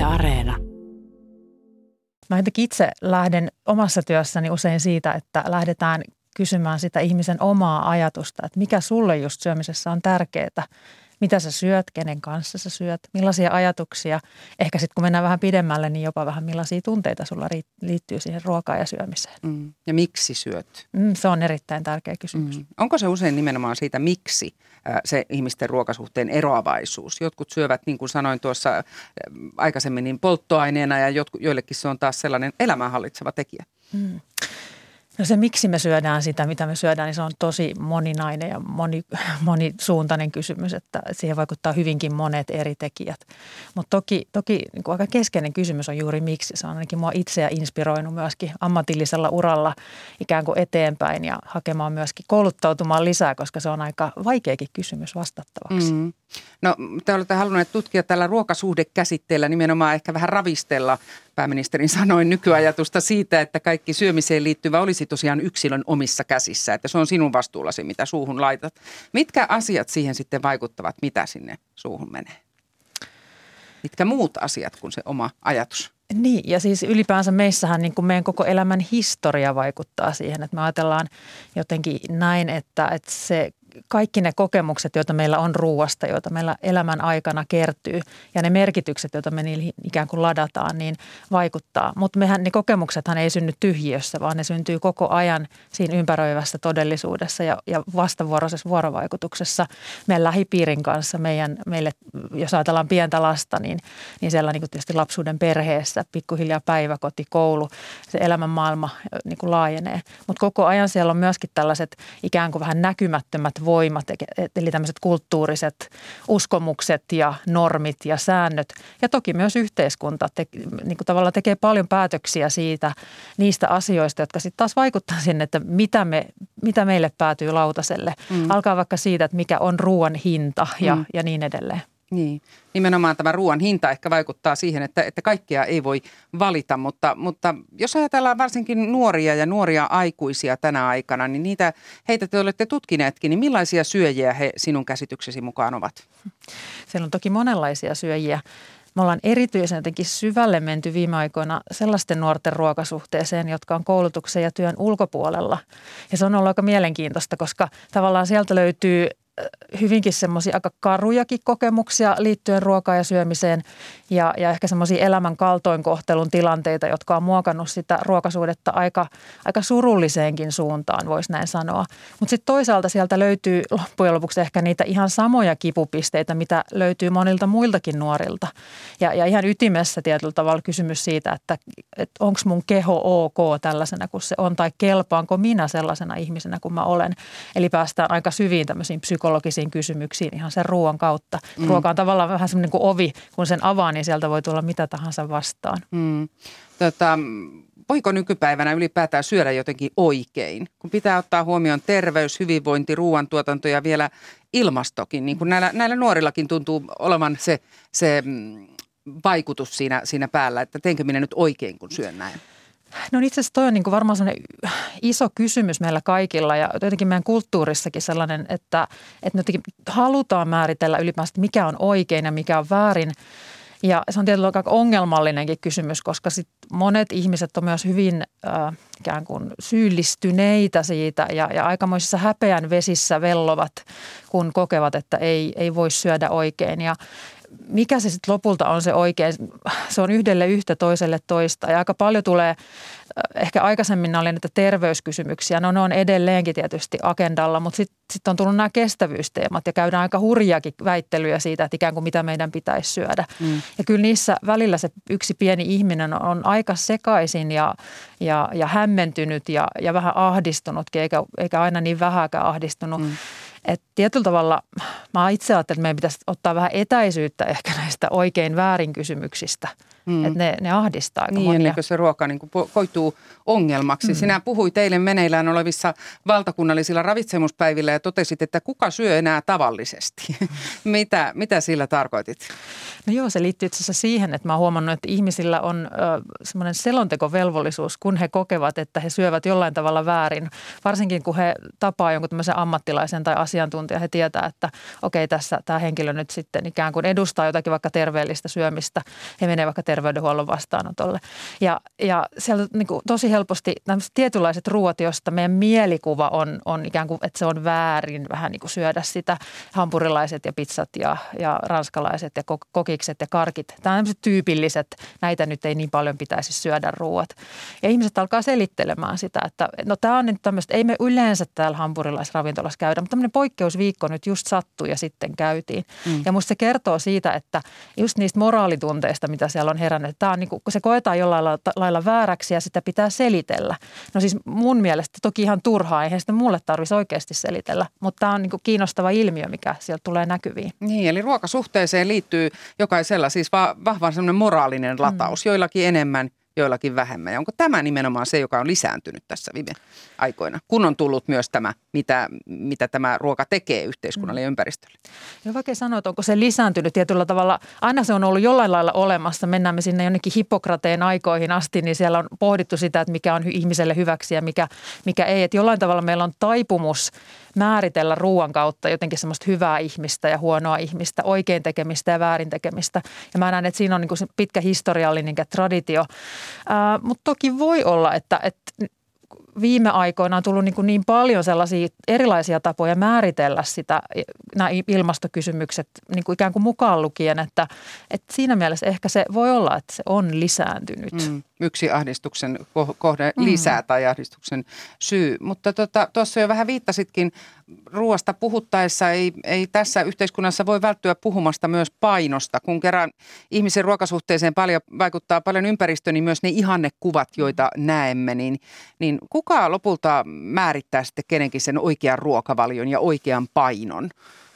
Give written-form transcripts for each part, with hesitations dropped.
Areena. Mä jotenkin itse lähden omassa työssäni usein siitä, että lähdetään kysymään sitä ihmisen omaa ajatusta, että mikä sulle just syömisessä on tärkeää. Mitä sä syöt, kenen kanssa sä syöt, millaisia ajatuksia. Ehkä sitten kun mennään vähän pidemmälle, niin jopa vähän millaisia tunteita sulla liittyy siihen ruokaan ja syömiseen. Ja miksi syöt? Se on erittäin tärkeä kysymys. Onko se usein nimenomaan siitä, miksi se ihmisten ruokasuhteen eroavaisuus? Jotkut syövät, niin kuin sanoin tuossa aikaisemmin, niin polttoaineena ja joillekin se on taas sellainen elämää hallitseva tekijä. No se, miksi me syödään sitä, mitä me syödään, niin se on tosi moninainen ja monisuuntainen kysymys, että siihen vaikuttaa hyvinkin monet eri tekijät. Mutta toki niin kuin aika keskeinen kysymys on juuri miksi. Se on ainakin mua itseä inspiroinut myöskin ammatillisella uralla ikään kuin eteenpäin ja hakemaan myöskin kouluttautumaan lisää, koska se on aika vaikeakin kysymys vastattavaksi. No te olette halunneet tutkia tällä ruokasuhdekäsitteellä nimenomaan ehkä vähän ravistella pääministerin sanoin nykyajatusta siitä, että kaikki syömiseen liittyvä olisi tosiaan yksilön omissa käsissä, että se on sinun vastuullasi, mitä suuhun laitat. Mitkä asiat siihen sitten vaikuttavat, mitä sinne suuhun menee? Mitkä muut asiat kuin se oma ajatus? Niin, ja siis ylipäänsä meissähän niin kuin meidän koko elämän historia vaikuttaa siihen, että me ajatellaan jotenkin näin, että se kaikki ne kokemukset, joita meillä on ruuasta, joita meillä elämän aikana kertyy ja ne merkitykset, joita me niihin ikään kuin ladataan, niin vaikuttaa. Mutta ne kokemuksethan ei synny tyhjiössä, vaan ne syntyy koko ajan siinä ympäröivässä todellisuudessa ja vastavuoroisessa vuorovaikutuksessa meidän lähipiirin kanssa. Meille, jos ajatellaan pientä lasta, niin siellä niin kuin tietysti lapsuuden perheessä, pikkuhiljaa päiväkoti, koulu, se elämänmaailma niin kuin laajenee. Mutta koko ajan siellä on myöskin tällaiset ikään kuin vähän näkymättömät voimat, eli tämmöiset kulttuuriset uskomukset ja normit ja säännöt. Ja toki myös yhteiskunta niin kuin tavallaan tekee paljon päätöksiä niistä asioista, jotka sitten taas vaikuttaa sinne, että mitä meille päätyy lautaselle. Alkaa vaikka siitä, että mikä on ruoan hinta ja niin edelleen. Niin, nimenomaan tämä ruoan hinta ehkä vaikuttaa siihen, että kaikkea ei voi valita, mutta jos ajatellaan varsinkin nuoria aikuisia tänä aikana, niin heitä te olette tutkineetkin, niin millaisia syöjiä he sinun käsityksesi mukaan ovat? Siellä on toki monenlaisia syöjiä. Me ollaan erityisen jotenkin syvälle menty viime aikoina sellaisten nuorten ruokasuhteeseen, jotka on koulutuksen ja työn ulkopuolella. Ja se on ollut aika mielenkiintoista, koska tavallaan sieltä löytyy hyvinkin semmoisia aika karujakin kokemuksia liittyen ruokaan ja syömiseen ja ehkä semmoisia elämän kaltoinkohtelun tilanteita, jotka on muokannut sitä ruokasuhdetta aika surulliseenkin suuntaan, voisi näin sanoa. Mutta sitten toisaalta sieltä löytyy loppujen lopuksi ehkä niitä ihan samoja kipupisteitä, mitä löytyy monilta muiltakin nuorilta. Ja ihan ytimessä tietyllä tavalla kysymys siitä, että onko mun keho ok tällaisena kuin se on tai kelpaanko minä sellaisena ihmisenä kuin mä olen. Eli päästään aika syviin tämmöisiin psykologisiin kysymyksiin ihan sen ruoan kautta. Ruoka on tavallaan vähän semmoinen kuin ovi, kun sen avaa, niin sieltä voi tulla mitä tahansa vastaan. Voiko nykypäivänä ylipäätään syödä jotenkin oikein, kun pitää ottaa huomioon terveys, hyvinvointi, ruoantuotanto ja vielä ilmastokin, niin kuin näillä nuorillakin tuntuu olevan se vaikutus siinä päällä, että teenkö minä nyt oikein, kun syön näin? No itse asiassa toi on niin kuin varmaan sellainen iso kysymys meillä kaikilla ja jotenkin meidän kulttuurissakin sellainen, että me jotenkin halutaan määritellä ylipäänsä, mikä on oikein ja mikä on väärin. Ja se on tietysti aika ongelmallinenkin kysymys, koska sit monet ihmiset on myös hyvin ikään kuin syyllistyneitä siitä ja aikamoisissa häpeän vesissä vellovat, kun kokevat, että ei voi syödä oikein. Ja mikä se sitten lopulta on se oikein? Se on yhdelle yhtä, toiselle toista ja aika paljon tulee, ehkä aikaisemmin oli näitä terveyskysymyksiä, no ne on edelleenkin tietysti agendalla, mutta sitten on tullut nämä kestävyysteemat ja käydään aika hurjiakin väittelyjä siitä, että ikään kuin mitä meidän pitäisi syödä. Ja kyllä niissä välillä se yksi pieni ihminen on aika sekaisin ja hämmentynyt ja vähän ahdistunutkin, eikä aina niin vähäkään ahdistunut. Että tietyllä tavalla mä itse ajattelen, että meidän pitäisi ottaa vähän etäisyyttä ehkä näistä oikein väärin kysymyksistä. Että ne ahdistaa aika monia. Ennen kuin se ruoka niin kuin koituu ongelmaksi. Sinä puhuit eilen meneillään olevissa valtakunnallisilla ravitsemuspäivillä ja totesit, että kuka syö enää tavallisesti. Mitä sillä tarkoitit? No joo, se liittyy itse asiassa siihen, että mä oon huomannut, että ihmisillä on semmoinen selontekovelvollisuus, kun he kokevat, että he syövät jollain tavalla väärin. Varsinkin kun he tapaa jonkun tämmöisen ammattilaisen tai asiantuntija, he tietää, että okei, tässä tämä henkilö nyt sitten ikään kuin edustaa jotakin vaikka terveellistä syömistä. He menee vaikka terveydenhuollon vastaanotolle. Ja siellä niin kuin tosi helposti tietynlaiset ruoat, joista meidän mielikuva on ikään kuin, että se on väärin vähän niin kuin syödä sitä. Hampurilaiset ja pizzat ja ranskalaiset ja kokikset ja karkit. Tämä on tämmöiset tyypilliset, näitä nyt ei niin paljon pitäisi syödä ruoat. Ja ihmiset alkaa selittelemään sitä, että no tämä on nyt tämmöistä, ei me yleensä täällä hampurilaisravintolassa käydä, mutta tämmöinen poikkeusviikko nyt just sattui ja sitten käytiin. Ja musta se kertoo siitä, että just niistä moraalitunteista, mitä siellä on herännyt, tämä on niin kuin, kun se koetaan jollain lailla vääräksi ja sitä pitää selitellä. No siis mun mielestä toki ihan turhaa, eihän sitä mulle tarvitsisi oikeasti selitellä, mutta tämä on niin kuin kiinnostava ilmiö, mikä sieltä tulee näkyviin. Niin, eli ruokasuhteeseen liittyy jokaisella siis vahva semmoinen moraalinen lataus, joillakin enemmän, joillakin vähemmän. Ja onko tämä nimenomaan se, joka on lisääntynyt tässä viime aikoina, kun on tullut myös tämä, mitä tämä ruoka tekee yhteiskunnalle ja ympäristölle? Ja vaikea sanoa, että onko se lisääntynyt tietyllä tavalla. Aina se on ollut jollain lailla olemassa. Mennään me sinne jonnekin Hippokrateen aikoihin asti, niin siellä on pohdittu sitä, että mikä on ihmiselle hyväksi ja mikä ei. Että jollain tavalla meillä on taipumus määritellä ruoan kautta jotenkin semmoista hyvää ihmistä ja huonoa ihmistä, oikein tekemistä ja väärin tekemistä. Ja mä näen, että siinä on niin kuin se pitkä historiallinen traditio. Mutta toki voi olla, että viime aikoina on tullut niin paljon sellaisia erilaisia tapoja määritellä sitä, nämä ilmastokysymykset niin kuin ikään kuin mukaan lukien, että siinä mielessä ehkä se voi olla, että se on lisääntynyt. Yksi ahdistuksen kohde lisää tai ahdistuksen syy. Mutta tuossa jo vähän viittasitkin, ruoasta puhuttaessa ei tässä yhteiskunnassa voi välttyä puhumasta myös painosta. Kun kerran ihmisen ruokasuhteeseen vaikuttaa paljon ympäristö, niin myös ne ihannekuvat, joita näemme, niin kuka lopulta määrittää sitten kenenkin sen oikean ruokavalion ja oikean painon?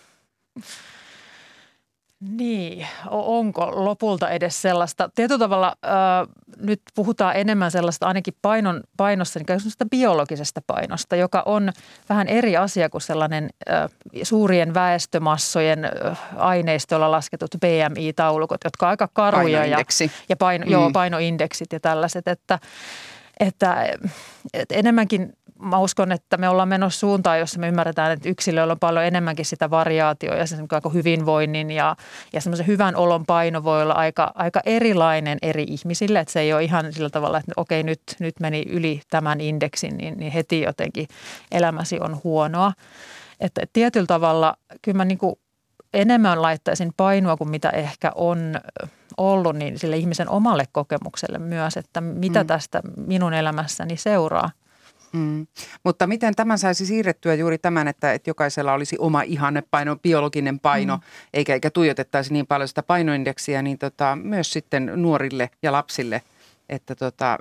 Niin, onko lopulta edes sellaista? Tietyllä tavalla nyt puhutaan enemmän sellaista ainakin painossa, niin sellaista biologisesta painosta, joka on vähän eri asia kuin sellainen suurien väestömassojen aineistolla lasketut BMI-taulukot, jotka on aika karuja. Painoindeksit ja tällaiset, että enemmänkin mä uskon, että me ollaan menossa suuntaan, jossa me ymmärretään, että yksilöillä on paljon enemmänkin sitä variaatioa ja sen hyvinvoinnin ja semmoisen hyvän olon paino voi olla aika erilainen eri ihmisille. Että se ei ole ihan sillä tavalla, että okei, nyt meni yli tämän indeksin, niin heti jotenkin elämäsi on huonoa. Että tietyllä tavalla kyllä mä niin kuin enemmän laittaisin painoa kuin mitä ehkä on ollut niin sille ihmisen omalle kokemukselle myös, että mitä tästä minun elämässäni seuraa. Mutta miten tämän saisi siirrettyä juuri tämän, että jokaisella olisi oma ihannepaino, biologinen paino, eikä tuijotettaisi niin paljon sitä painoindeksiä, niin myös sitten nuorille ja lapsille, että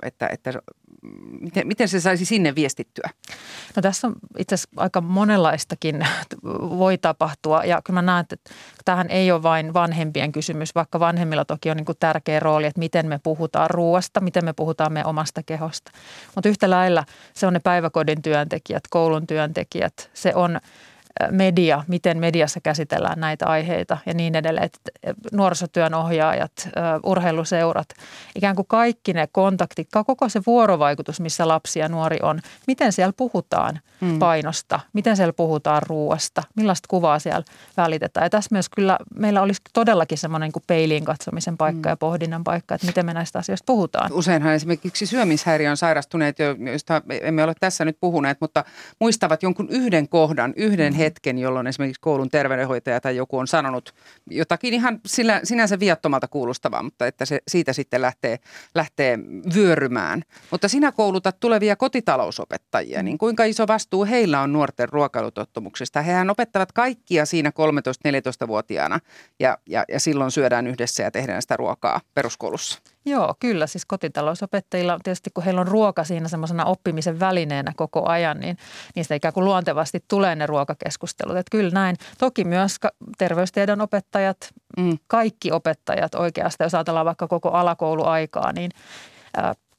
miten se saisi sinne viestittyä? No tässä on itse asiassa aika monenlaistakin voi tapahtua ja kyllä mä näen, että tämähän ei ole vain vanhempien kysymys, vaikka vanhemmilla toki on niin kuin tärkeä rooli, että miten me puhutaan ruoasta, miten me puhutaan meidän omasta kehosta. Mutta yhtä lailla se on ne päiväkodin työntekijät, koulun työntekijät, se on media, miten mediassa käsitellään näitä aiheita ja niin edelleen. Nuorisotyön ohjaajat, urheiluseurat, ikään kuin kaikki ne kontaktit, koko se vuorovaikutus, missä lapsi ja nuori on, miten siellä puhutaan painosta, miten siellä puhutaan ruoasta, millaista kuvaa siellä välitetään. Ja tässä myös kyllä meillä olisi todellakin semmoinen niin kuin peiliin katsomisen paikka ja pohdinnan paikka, että miten me näistä asioista puhutaan. Useinhan esimerkiksi syömishäiriön sairastuneet, joista emme ole tässä nyt puhuneet, mutta muistavat jonkun yhden kohdan, yhden hetken, jolloin esimerkiksi koulun terveydenhoitaja tai joku on sanonut jotakin ihan sinänsä viattomalta kuulostavaa, mutta että se siitä sitten lähtee vyörymään. Mutta sinä koulutat tulevia kotitalousopettajia, niin kuinka iso vastuu heillä on nuorten ruokailutottumuksista? Hehän opettavat kaikkia siinä 13-14-vuotiaana ja silloin syödään yhdessä ja tehdään sitä ruokaa peruskoulussa. Joo, kyllä. Siis kotitalousopettajilla tietysti, kun heillä on ruoka siinä semmoisena oppimisen välineenä koko ajan, niin niistä ikään kuin luontevasti tulee ne ruokakeskustelut. Että kyllä näin. Toki myös terveystiedon opettajat, kaikki opettajat oikeastaan, jos ajatellaan vaikka koko alakouluaikaa, niin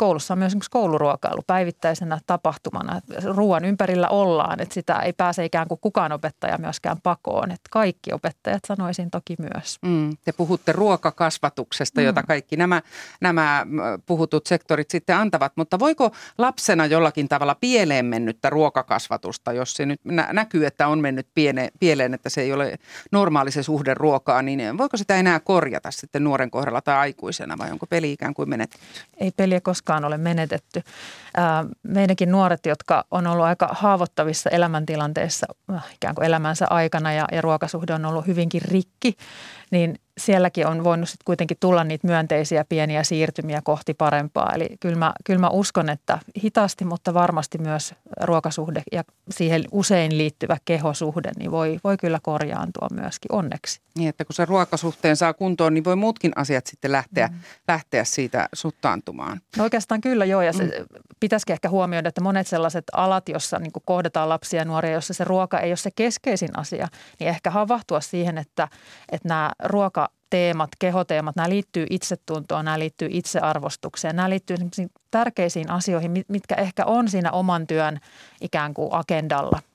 koulussa on myös kouluruokailu päivittäisenä tapahtumana. Ruoan ympärillä ollaan, että sitä ei pääse ikään kuin kukaan opettaja myöskään pakoon. Että kaikki opettajat sanoisin toki myös. Te puhutte ruokakasvatuksesta, jota kaikki nämä puhutut sektorit sitten antavat, mutta voiko lapsena jollakin tavalla pieleen mennyttä ruokakasvatusta, jos se nyt näkyy, että on mennyt pieleen, että se ei ole normaali se suhde ruokaa, niin voiko sitä enää korjata sitten nuoren kohdalla tai aikuisena vai onko peli ikään kuin menetetty? Ei peliä koskaan ole menetetty. Meidänkin nuoret, jotka on ollut aika haavoittavissa elämäntilanteissa ikään kuin elämänsä aikana ja ruokasuhde on ollut hyvinkin rikki, niin sielläkin on voinut sitten kuitenkin tulla niitä myönteisiä pieniä siirtymiä kohti parempaa. Eli kyllä mä uskon, että hitaasti, mutta varmasti myös ruokasuhde ja siihen usein liittyvä kehosuhde niin voi kyllä korjaantua myöskin onneksi. Niin, että kun se ruokasuhteen saa kuntoon, niin voi muutkin asiat sitten lähteä siitä suttaantumaan. No oikeastaan kyllä joo, ja se pitäisikin ehkä huomioida, että monet sellaiset alat, jossa niin kuin kohdataan lapsia ja nuoria, jossa se ruoka ei ole se keskeisin asia, niin ehkä havahtua siihen, että nämä ruokateemat, kehoteemat, nämä liittyy itsetuntoon, nämä liittyy itsearvostukseen, nämä liittyy tärkeisiin asioihin, mitkä ehkä on siinä oman työn ikään kuin agendalla.